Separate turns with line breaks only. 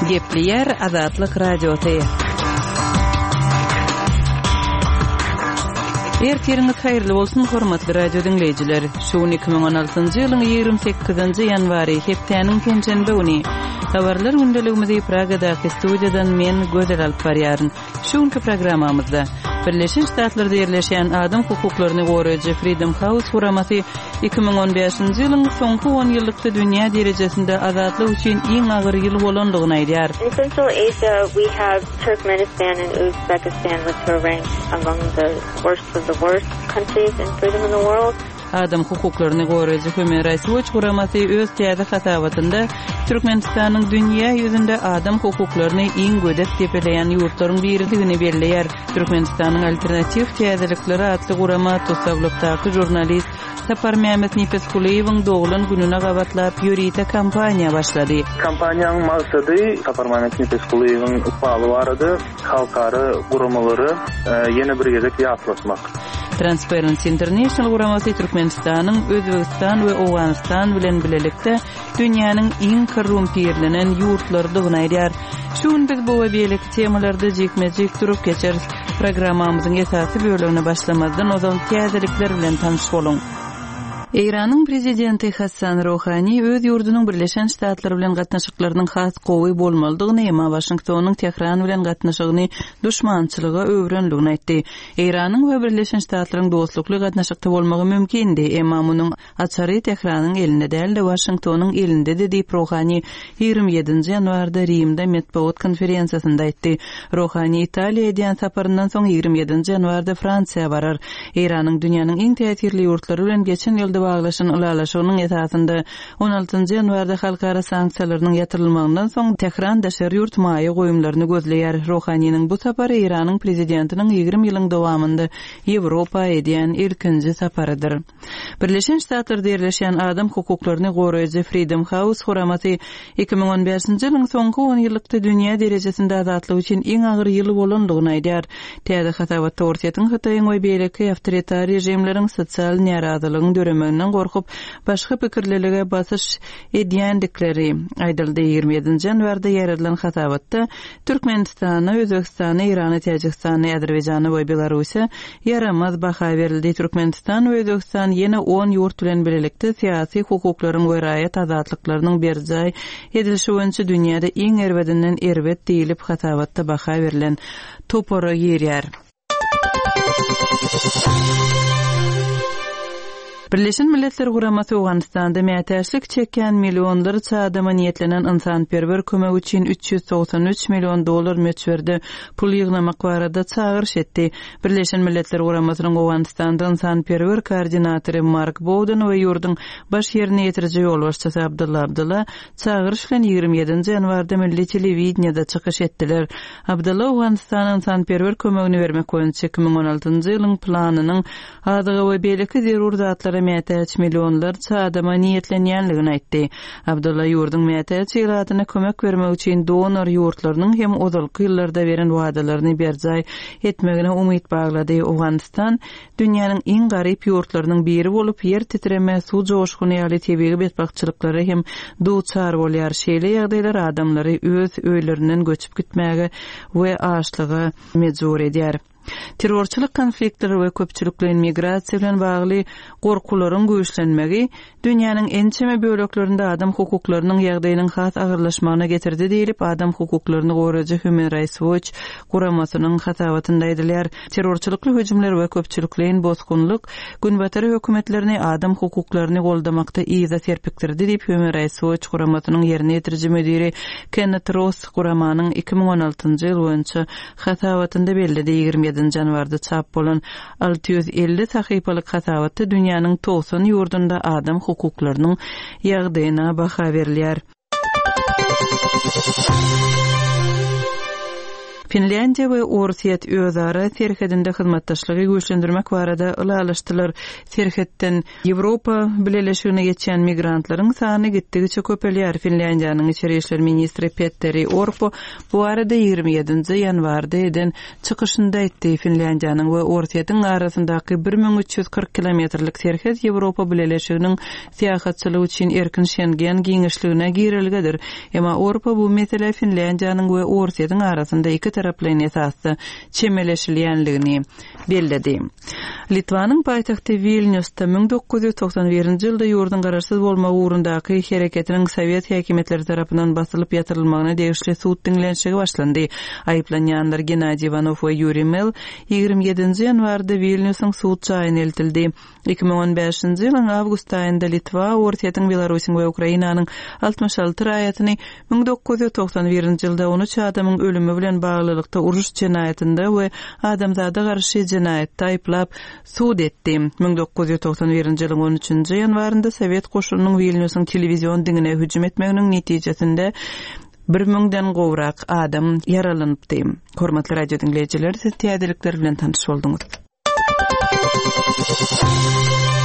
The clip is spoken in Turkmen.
Gepli yer Azatlyk radioty. Ertiriniz hayırlı bolsun hormatly radio dinleyijiler. Şu 2016-njy ýylyň 28-nji ýanwary hepdeniň pençenbe uny. Habarlar gündeligimizi Pragadaky studiýadan men Gödel alyp barýaryn. Şuňky programmamyzda Birleşen Ştatlarda ýerleşen adam hukuklaryny goraýjy Freedom House guramasy 2015-nji ýylyň soňky 10 ýyllykda dünýä derejesinde azatlyk üçin iň agyr ýyl bolandygyny aýdýar.
In Central Asia, we have Turkmenistan and Uzbekistan, which are ranked among the worst of the worst countries in freedom in the world.
Adam hukuklaryny goraýjy Human Rights Watch guramasy öz täze hasawatynda Türkmenistanyň dünýä ýüzünde adam hukuklaryny iň gödep tepeleýän ýurtlaryň biridigini belleýär. Türkmenistanyň alternativ täzelikleri adly gurama Tosavlukdaky jurnalist Sapar Mehmet Nipeskuleýewiň doglan gününe gabatlap ýörite kampaniýa başlady.
Kampaniýanyň maksady Sapar Mehmet Nipeskuleýewiň upaly barady, halkary guramalary ýene bir gezek ýatlasmak.
Transparency International guramasy Türkmenistanyň Özbegistan we Owganistan bilen bilelikde dünýäniň iň korrumpirlenen ýurtlarydygyny aýdýar. Şuň biz bu we beýleki temalarda jekmejek durup geçer programmamyzyň esasy bölümine başlamazdan ozal täzelikler bilen tanyş boluň. Iranyň prezidenti Hassan Rouhani öz ýurdunyň Birleşen Ştatlar bilen gatnaşyklarynyň has gowy bolmalydygyny ema Washingtonyň Tehran bilen gatnaşygyny düşmançylyga öwrenligini aýtdy. Iranyň we Birleşen Ştatlaryň dostlukly gatnaşykda bolmagy mümkindi, ema munyň açary Tehranyň elinde däl de Washingtonyň elinde diýip Rouhani 27-nji ýanwarda Rimde matbuat konferensiýasynda aýtdy. Rouhani Italiýa edýän saparyndan soň 27-nji ýanwarda Fransiýa barar. Iranyň dünýäniň iň täsirli ýurtlary bilen geçen ýylda baglaşan ulalaşygynyň esasynda 16-njy ýanwarda halkara sanksiýalarynyň ýatyrylmagyndan soň Tehran daşary ýurt maýy goýumlaryny gözleýär. Rouhanyň bu sapary Iranyň prezidentiniň 20 ýylyň dowamynda Ýewropa edýän ilkinji saparydyr. Birleşen Ştatlarda ýerleşen adam hukuklaryny goraýjy Freedom House guramasy 2015-nji ýylyň soňky 10 ýyllykda dünýä derejesinde azatlyk üçin iň agyr ýyl bolandygyny aýdýar. Täze hasawat torsiýatyň Hytaýyň we beýleki awtoritar rejimleriň sosial narazylygyny döremeginden gorkup başga pikirlerige basyş edýändikleri aýdyldy. 27-nji ýanwarda ýaradylan hasawatda Türkmenistany, Özbegistany, Irany, Täjikistany, Azerbaýjany we Belarusiýa yaramaz baha berildi. Türkmenistan we Özbegistan ýene 10 ýurt bilen birlikde syýasy hukuklaryň we raýat azatlyklarynyň berjay edilşi boýunça dünýäde iň erbedinden erbet diýilip hasawatda baha berilen topora ýerýär. Birleşen Milletler guramasy Owganistanda mätäçlik çeken milyonlarça adama niýetlenen insanperwer kömek üçin $393 million möçberde pul ýygnamak barada çağırış etdi. Birleşen Milletler guramasynyň Owganistanda insanperwer koordinatory Mark Bowden we ýurduň baş ýerine ýetiriji ýolbaşçysy Abdullah çağırış bilen 27-nji ýanwarda milli telewizionyada çykyş etdiler. Abdullah Owganistanyň insanperwer kömegini bermek boýunça 2016-njy ýylyň planynyň adygy we beýleki zerur zatlara mätäç milyonlarça adama niýetlenýänligini aýtdy. Abdullah ýurdun mätäç ýylatyna kömek bermek üçin donor ýurtlarynyň hem ozalky ýyllarda beren wagdalaryny berjay etmegine umyt baglady. Owganistan dünýäniň iň garyp ýurtlarynyň biri bolup ýer titreme, suw joşguny ýaly tebigi betbakçylyklary hem duçar bolýar. Şeýle ýagdaýlar adamlary öz öýlerinden göçüp gitmäge we açlyga mejbur edýär. Terrorçylyk konfliktleri we köpçülikli migrasiýa bilen bagly gorkularyň güýçlenmegi dünýäniň ençeme böleklerinde adam hukuklarynyň ýagdaýynyň has agyrlaşmagyna getirdi diýilip adam hukuklaryny goraýjy Human Rights Watch guramasynyň hasawatynda aýdylýar. Terrorçylykly hüjümler we köpçülikliň bozgunlyk günbatary hökümetlerini adam hukuklaryny goldamakda iýza serpikdirdi diýip Human Rights Watch guramasynyň ýerine ýetiriji müdiri Kenneth Ross guramanyň 2016-njy ýyl boýunça hasawatynda bellidi. 27-nji ýanwarda çap bolan 650 sahypalyk hasawatda dünýäniň 90 ýurdunda adam hukuklarynyň ýagdaýyna baha berilýär. Finlandiya we Orsiýet özara serhedinde hyzmatdaşlygy güýçlendirmek barada ulalaşdylar. Serhetden Ýewropa Birleşigine geçen migrantlaryň sany gitdigiçe köpelýär. Finlandiýanyň içeri işler ministri Petteri Orpo bu arada 27-nji ýanwarda eden çykyşynda aýtdy. Finlandiýanyň we Orsiýetiň arasyndaky 1340 kilometrlik serhet Ýewropa Birleşiginiň syýahatçylygy üçin erkin Schengen giňişligine girilgedir. Emma Orpo bu mesele Finlandiýanyň we Orsiýetiň arasynda iki taraplyň esasy çemeleşilýänligini belledi. Litvanyň paýtagty Vilniusda 1991-nji ýylda ýurdun gararsyz bolmagy ugrundaky hereketiniň Sowet häkimetleri tarapyndan basylyp ýatyrylymagyna degişli suwt diňlenşigi başlandy. Aýplanýanlar Gennady Ivanov we Yuri Mel 27-nji ýanwarda Vilniusyň suwt jaýyna eltildi. 2015-nji ýylyň awgust aýynda Litwa, Orsiýetiň, Belarusyň we Ukrainanyň 66 raýatyny 1991-nji ýylda 13 adamyň ölümi bilen baglylykda uruş jenaýetinde we adamzada garşy jenaýetde aýplap suwd etdi. 1991-nji ýylyň 13-nji ýanwarynda Sowet goşunynyň Vilniusyň telewizion diňine hüjüm etmeginiň netijesinde 1000-den gowrak adam yaralanypdy. Hormatly radio dinleýijiler, siz täzelikler bilen tanış bolduňyz.